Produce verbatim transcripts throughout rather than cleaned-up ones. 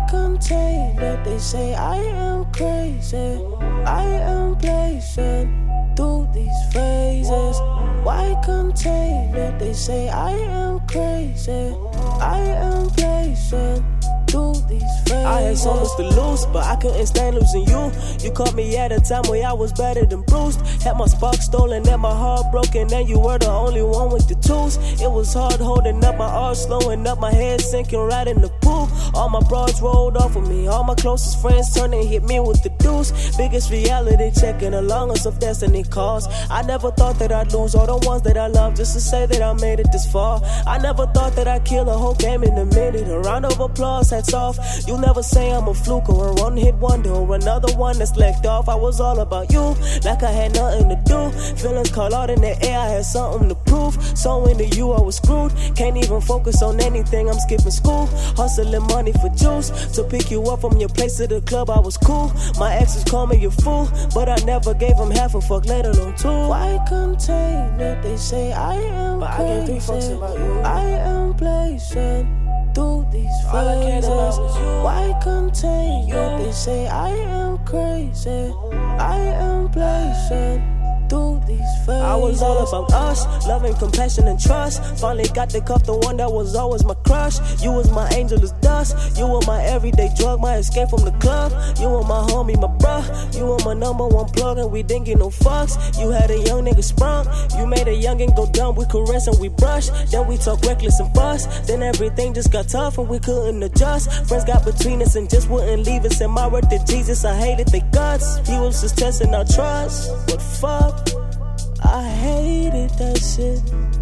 contain it? They say I am crazy. I am blazing through these phases. Why contain it? They say I am crazy. I am blazing through these phases. I had so much to lose, but I couldn't stand losing you. You caught me at a time where I was better than bruised. Had my spark stolen and my heart broken, and you were the only one with the tools. It was hard holding up my arms, slowing up my head, sinking right in the pool. All my broads rolled off of me, all my closest friends turned and hit me with the deuce. Biggest reality check and the longest of destiny calls. I never thought that I'd lose all the ones that I love just to say that I made it this far. I never thought that I'd kill a whole game in a minute. A round of applause, hats off. You'll never say I'm a fluke or a one-hit wonder or another one that's legged off. I was all about you, like I had nothing to do. Feelings caught out in the air, I had something to prove. So into you, I was screwed. Can't even focus on anything, I'm skipping school. Hustling money for juice to pick you up from your place to the club, I was cool. My exes call me a fool, but I never gave them half a fuck, let alone two. Why contain it? They say I am but crazy. I gave three fucks about you. I am blazing through these All I cared about phases. was you. Why contain it? They say I am crazy. I am blazing through these phases. I was all about us, loving, compassion, and trust. Finally got to cuff the one that was always my crush. You was my angel as dust. You were my everyday drug, my escape from the club. You were my homie, my bruh. You were my number one plug, and we didn't get no fucks. You had a young nigga sprung. You made a youngin' go dumb. We caress and we brush. Then we talk reckless and fuss. Then everything just got tough and we couldn't adjust. Friends got between us and just wouldn't leave us. And my word to Jesus, I hated their guts. He was just testing our trust. But fuck, I hated that shit.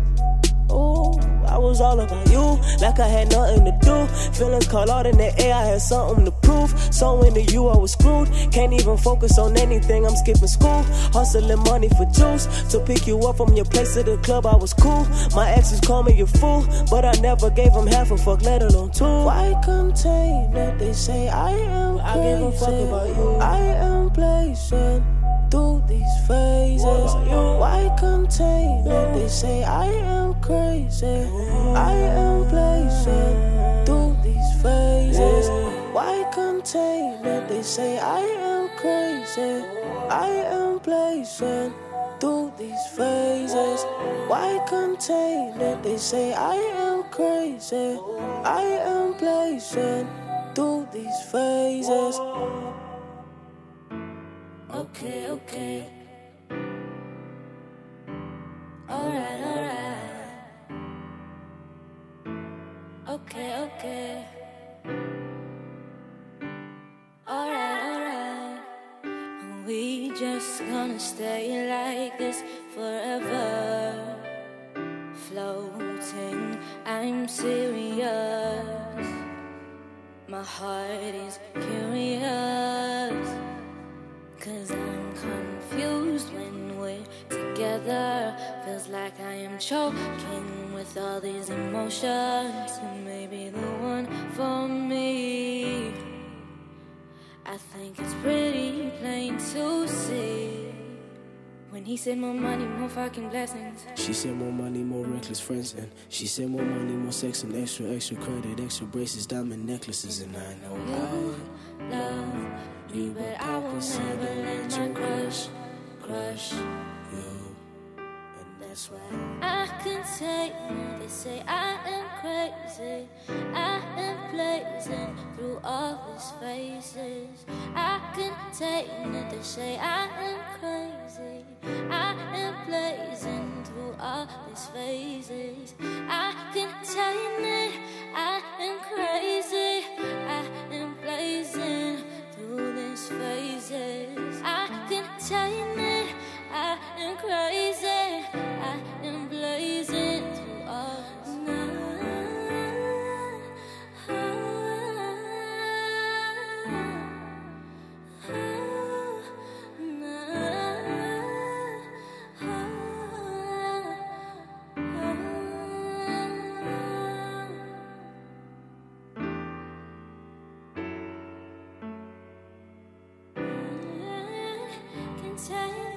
Ooh, I was all about you, like I had nothing to do. Feelings caught out in the air, I had something to prove. So into you, I was screwed. Can't even focus on anything, I'm skipping school. Hustling money for juice to pick you up from your place to the club, I was cool. My exes call me a fool, but I never gave them half a fuck, let alone two. Why contain it? They say I am I crazy. gave a fuck about you. I am blazing through these phases. Why contain it? They say I am crazy. I am blazing through these phases. Why contain it? They say I am crazy. I am blazing through these phases. Why contain it? They say I am crazy. I am blazing through these phases. Okay, okay. Alright, alright. Okay, okay. Alright, alright. We just gonna stay like this forever. Floating, I'm serious. My heart is curious. Cause I'm confused when we're together. Feels like I am choking with all these emotions. You may be the one for me. I think it's pretty plain to see. When he said more money, more fucking blessings. She said more money, more reckless friends. And she said more money, more sex, and extra, extra credit, extra braces, diamond necklaces. And I know You love you, but I will never let my crush crush you. And that's why I can say they say I am crazy. I am blazing through all these phases. I can take it. They say I am crazy. I am blazing through all these phases. I can take it. I am crazy. I am blazing through these phases. I can take it. I am crazy. I am blazing through all these can take